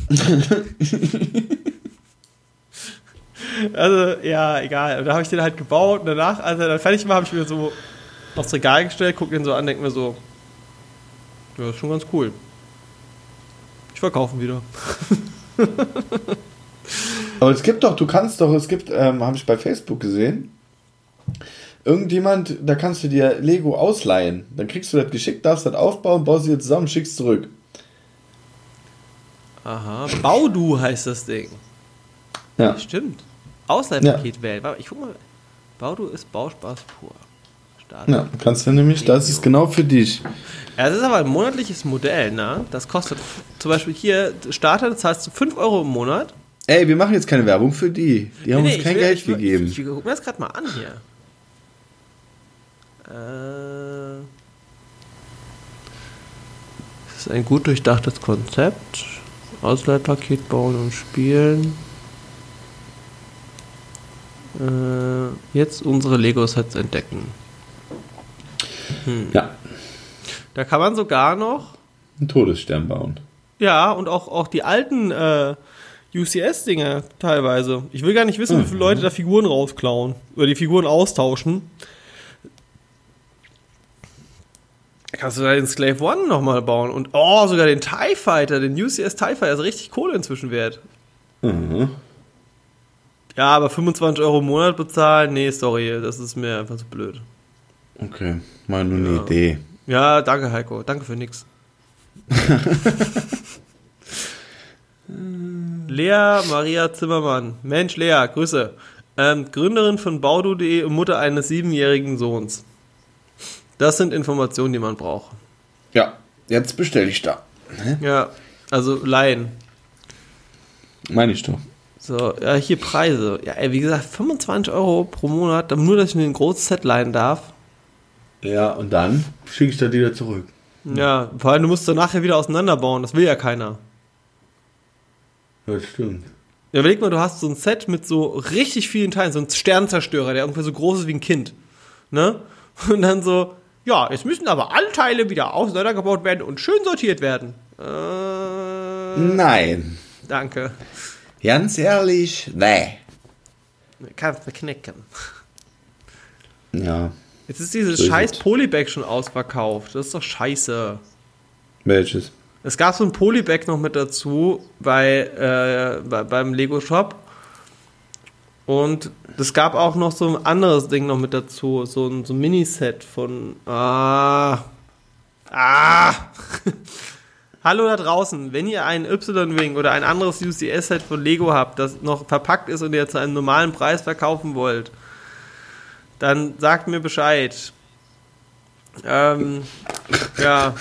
Also, ja, egal. Und da habe ich den halt gebaut und danach, als er dann fertig war, habe ich mir so aufs Regal gestellt, gucke den so an, denke mir so, ja, ist schon ganz cool. Ich verkaufe ihn wieder. Aber es gibt doch, du kannst doch, es gibt, ähm, habe ich bei Facebook gesehen, irgendjemand, da kannst du dir Lego ausleihen. Dann kriegst du das geschickt, darfst das aufbauen, baust dir zusammen, schickst zurück. Aha, Baudu heißt das Ding. Ja. Stimmt. Ausleihpaket ja. wählen. Ich guck mal. Baudu ist Bauspaß pur. Starten. Ja, kannst du nämlich, das ist genau für dich. Ja, das ist aber ein monatliches Modell, ne? Das kostet zum Beispiel hier, Starter, das heißt fünf Euro im Monat. Ey, wir machen jetzt keine Werbung für die. Die haben nee, uns kein will, Geld ich will, gegeben. Ich, ich, ich guck mir das gerade mal an hier. Äh, das ist ein gut durchdachtes Konzept. Ausleihpaket bauen und spielen. Äh, jetzt unsere Lego-Sets entdecken. Hm. Ja. Da kann man sogar noch einen Todesstern bauen. Ja, und auch, auch die alten äh, U C S-Dinger teilweise. Ich will gar nicht wissen, mhm. wie viele Leute da Figuren rausklauen oder die Figuren austauschen. Kannst du da den Slave One nochmal bauen und oh, sogar den TIE Fighter, den U C S TIE Fighter ist richtig Kohle inzwischen wert. Mhm. Ja, aber fünfundzwanzig Euro im Monat bezahlen, nee, sorry, das ist mir einfach zu blöd. Okay, mal nur eine Ja. Idee. Ja, danke Heiko, danke für nix. Lea Maria Zimmermann. Mensch, Lea, Grüße. Ähm, Gründerin von baudu punkt de und Mutter eines siebenjährigen Sohns. Das sind Informationen, die man braucht. Ja, jetzt bestelle ich da. Ja, also Laien. Meine ich doch. So, ja, hier Preise. Ja, ey, wie gesagt, fünfundzwanzig Euro pro Monat, nur, dass ich mir ein großes Set leihen darf. Ja, und dann schicke ich das wieder zurück. Ja, vor allem, du musst dann nachher wieder auseinanderbauen, das will ja keiner. Das stimmt. Ja, überleg mal, du hast so ein Set mit so richtig vielen Teilen, so ein Sternzerstörer, der ungefähr so groß ist wie ein Kind. Ne? Und dann so, ja, jetzt müssen aber alle Teile wieder auseinandergebaut werden und schön sortiert werden. Äh, Nein. Danke. Ganz ehrlich, nee. Kannst du knicken. Ja. Jetzt ist dieses So ist scheiß es. Polybag schon ausverkauft. Das ist doch scheiße. Welches? Es gab so ein Polybag noch mit dazu bei, äh, bei beim Lego Shop. Und es gab auch noch so ein anderes Ding noch mit dazu. So ein, so ein Miniset von. Ah. Ah. Hallo da draußen. Wenn ihr einen Y-Wing oder ein anderes U C S-Set von Lego habt, das noch verpackt ist und ihr zu einem normalen Preis verkaufen wollt, dann sagt mir Bescheid. Ähm. Ja.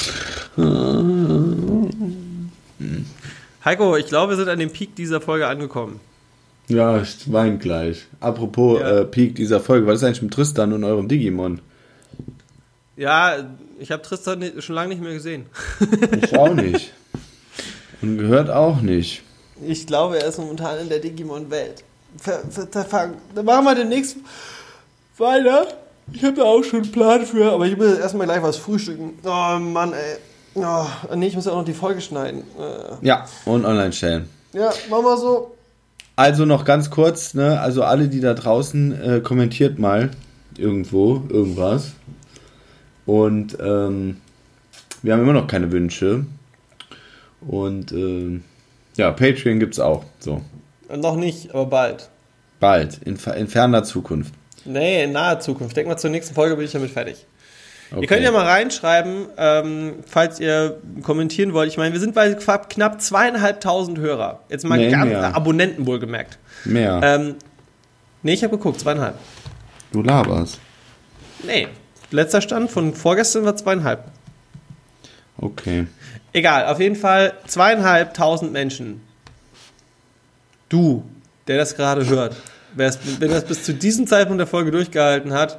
Heiko, ich glaube, wir sind an dem Peak dieser Folge angekommen. Ja, ich wein gleich. Apropos Ja. äh, Peak dieser Folge, was ist eigentlich mit Tristan und eurem Digimon? Ja, ich habe Tristan ni- schon lange nicht mehr gesehen. Ich auch nicht. Und gehört auch nicht. Ich glaube, er ist momentan in der Digimon-Welt. Ver- ver- Verfangen. Dann machen wir demnächst weiter. Ich habe da auch schon einen Plan für, aber ich muss jetzt erstmal gleich was frühstücken. Oh Mann, ey. Oh, nee, ich muss ja auch noch die Folge schneiden. Äh, Ja, und online stellen. Ja, machen wir so. Also noch ganz kurz, ne? Also alle, die da draußen, äh, kommentiert mal irgendwo irgendwas. Und ähm, wir haben immer noch keine Wünsche. Und ähm, ja, Patreon gibt's auch. So. Noch nicht, aber bald. Bald, in, fer- in ferner Zukunft. Nee, in naher Zukunft. Denk mal, zur nächsten Folge bin ich damit fertig. Okay. Ihr könnt ja mal reinschreiben, ähm, falls ihr kommentieren wollt. Ich meine, wir sind bei knapp zweieinhalbtausend Hörer. Jetzt mal Nee, ganz mehr. Abonnenten wohlgemerkt. Mehr. Ähm, nee, ich habe geguckt, zweieinhalb. Du laberst. Nee, letzter Stand von vorgestern war zweieinhalb. Okay. Egal, auf jeden Fall zweieinhalbtausend Menschen. Du, der das gerade hört, wer es- wenn das bis zu diesem Zeitpunkt der Folge durchgehalten hat,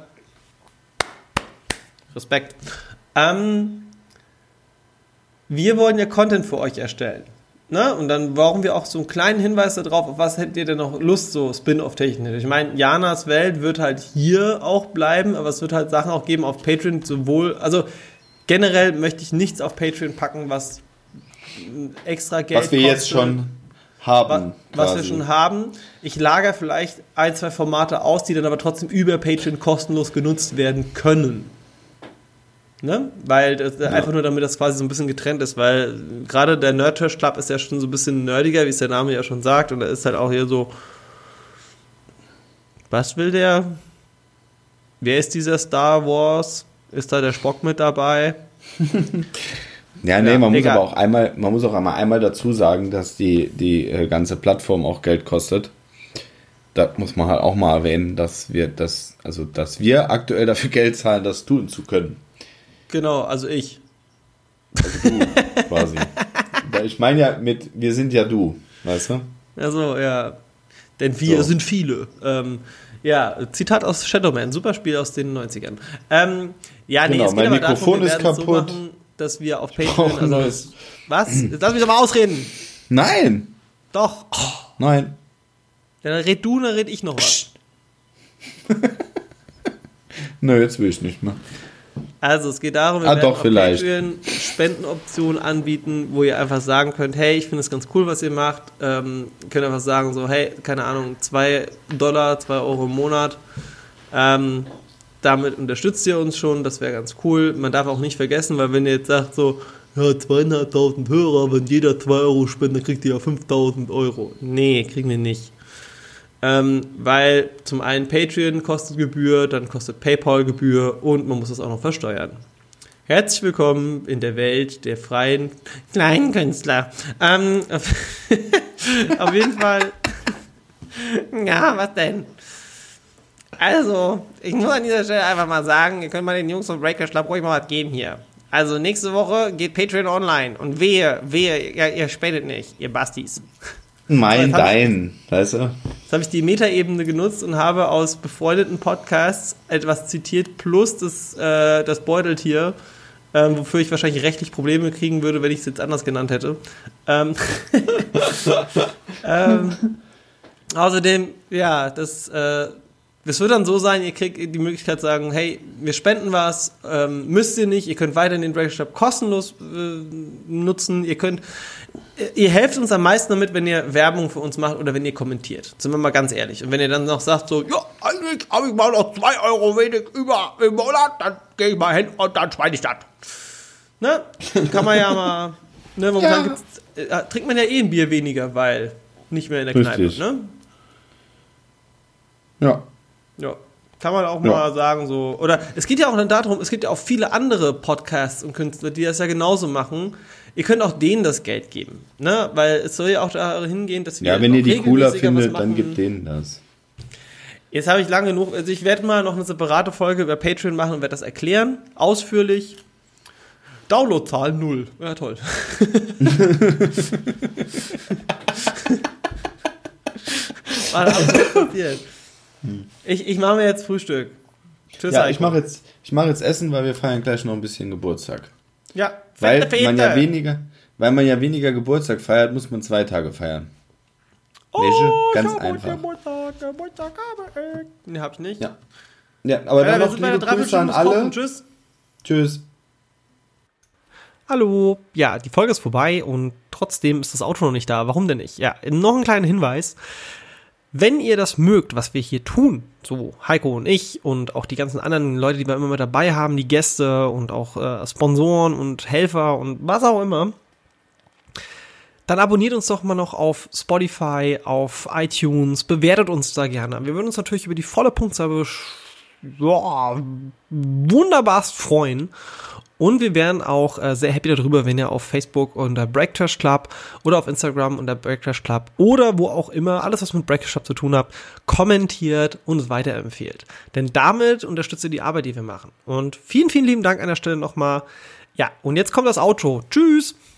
Respekt. Ähm, wir wollen ja Content für euch erstellen. Ne? Und dann brauchen wir auch so einen kleinen Hinweis darauf, auf was hättet ihr denn noch Lust, so Spin-off-technisch. Ich meine, Janas Welt wird halt hier auch bleiben, aber es wird halt Sachen auch geben auf Patreon, sowohl, also generell möchte ich nichts auf Patreon packen, was extra Geld Was wir jetzt schon haben. was wir quasi. schon haben. Ich lager vielleicht ein, zwei Formate aus, die dann aber trotzdem über Patreon kostenlos genutzt werden können. Ne? Weil das einfach nur damit das quasi so ein bisschen getrennt ist, weil gerade der Nerd-Trash Club ist ja schon so ein bisschen nerdiger, wie es der Name ja schon sagt, und da ist halt auch hier so, was will der? Wer ist dieser Star Wars? Ist da der Spock mit dabei? Ja, nee, Ja, man muss egal. aber auch einmal, man muss auch einmal, einmal dazu sagen, dass die, die äh, ganze Plattform auch Geld kostet. Da muss man halt auch mal erwähnen, dass wir das, also dass wir aktuell dafür Geld zahlen, das tun zu können. Genau, also ich. Also du quasi. Da- Ich meine ja mit, wir sind ja du, weißt du? Also, ja. Denn wir So. sind viele. Ähm, ja, Zitat aus Shadowman, super Spiel aus den neunzigern. Ähm, ja, nee, Genau, es geht mein aber Mikrofon darum, wir ist werden es kaputt. So machen, dass wir auf brauche Patreon, ein also, neues. was? Jetzt lass mich doch mal ausreden. Nein! Doch. Oh, Nein. dann red du, dann red ich noch was. Nö, jetzt will ich nicht mehr. Also, es geht darum, wir Ah, werden doch, auf vielleicht. Patreon Spendenoptionen anbieten, wo ihr einfach sagen könnt, hey, ich finde es ganz cool, was ihr macht. Ähm, könnt einfach sagen, so, hey, keine Ahnung, zwei Dollar, zwei Euro im Monat. Ähm, damit unterstützt ihr uns schon, das wäre ganz cool. Man darf auch nicht vergessen, weil wenn ihr jetzt sagt, so, ja, zweieinhalbtausend Hörer, wenn jeder zwei Euro spendet, dann kriegt ihr ja fünftausend Euro. Nee, kriegen wir nicht. Ähm, weil zum einen Patreon kostet Gebühr, dann kostet PayPal Gebühr und man muss es auch noch versteuern. Herzlich willkommen in der Welt der freien kleinen Künstler. Ähm, auf, auf jeden Fall. Ja, was denn? Also, ich muss an dieser Stelle einfach mal sagen, ihr könnt mal den Jungs von Breakers Club ruhig mal was geben hier. Also, nächste Woche geht Patreon online und wehe, wehe, ihr, ihr spendet nicht, ihr Bastis. Mein, dein, weißt du? Jetzt habe ich die Metaebene genutzt und habe aus befreundeten Podcasts etwas zitiert, plus das, äh, das Beuteltier, ähm, wofür ich wahrscheinlich rechtlich Probleme kriegen würde, wenn ich es jetzt anders genannt hätte. Ähm, ähm, außerdem, ja, das, äh, das wird dann so sein, ihr kriegt die Möglichkeit zu sagen, hey, wir spenden was, ähm, müsst ihr nicht, ihr könnt weiterhin den Breakers Club kostenlos äh, nutzen, ihr könnt Ihr helft uns am meisten damit, wenn ihr Werbung für uns macht oder wenn ihr kommentiert. Sind wir mal ganz ehrlich. Und wenn ihr dann noch sagt so, ja, eigentlich habe ich mal noch zwei Euro wenig über im Monat, dann gehe ich mal hin und dann schweine ich das. Ne? Kann man ja mal, ne, momentan ja. gibt's, äh, trinkt man ja eh ein Bier weniger, weil nicht mehr in der Richtig. Kneipe, ne? Ja. Ja. Kann man auch ja. mal sagen so. Oder es geht ja auch dann darum, es gibt ja auch viele andere Podcasts und Künstler, die das ja genauso machen. Ihr könnt auch denen das Geld geben, ne? Weil es soll ja auch dahin gehen, dass wir ja, wenn ihr die cooler findet, dann gebt denen das. Jetzt habe ich lange genug, also ich werde mal noch eine separate Folge über Patreon machen und werde das erklären, ausführlich. Downloadzahl null. Ja, toll. Was ist passiert? Ich, ich mache mir jetzt Frühstück. Tschüss. Ja, ich mache jetzt, ich mache jetzt Essen, weil wir feiern gleich noch ein bisschen Geburtstag. Ja, weil man ja weniger, weil man ja weniger Geburtstag feiert, muss man zwei Tage feiern. Oh, Welche? Ganz einfach. Geburtstag, Geburtstag habe ich. Nee, hab ich nicht. Ja, ja aber ja, dann noch liebe Grüße an alle. Kochen. Tschüss. Tschüss. Hallo. Ja, die Folge ist vorbei und trotzdem ist das Auto noch nicht da. Warum denn nicht? Ja, noch ein kleiner Hinweis. Wenn ihr das mögt, was wir hier tun, so Heiko und ich und auch die ganzen anderen Leute, die wir immer mit dabei haben, die Gäste und auch äh, Sponsoren und Helfer und was auch immer, dann abonniert uns doch mal noch auf Spotify, auf iTunes, bewertet uns da gerne. Wir würden uns natürlich über die volle Punktzahl ja, wunderbarst freuen. Und wir wären auch äh, sehr happy darüber, wenn ihr auf Facebook unter Breaktrash Club oder auf Instagram unter Breaktrash Club oder wo auch immer, alles was mit Breaktrash Club zu tun habt, kommentiert und es weiterempfehlt. Denn damit unterstützt ihr die Arbeit, die wir machen. Und vielen, vielen lieben Dank an der Stelle nochmal. Ja, und jetzt kommt das Outro. Tschüss!